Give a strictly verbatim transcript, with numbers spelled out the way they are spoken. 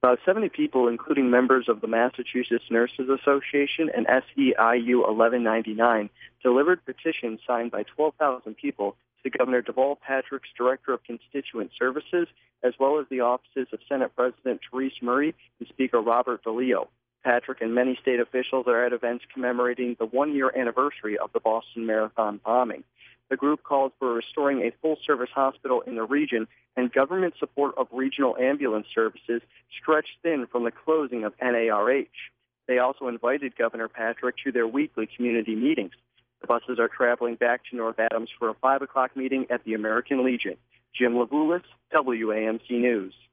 About seventy people, including members of the Massachusetts Nurses Association and S E I U eleven ninety-nine, delivered petitions signed by twelve thousand people to Governor Deval Patrick's Director of Constituent Services, as well as the offices of Senate President Therese Murray and Speaker Robert DeLeo. Patrick and many state officials are at events commemorating the one-year anniversary of the Boston Marathon bombing. The group called for restoring a full-service hospital in the region, and government support of regional ambulance services stretched thin from the closing of N A R H. They also invited Governor Patrick to their weekly community meetings. The buses are traveling back to North Adams for a five o'clock meeting at the American Legion. Jim Levulis, W A M C News.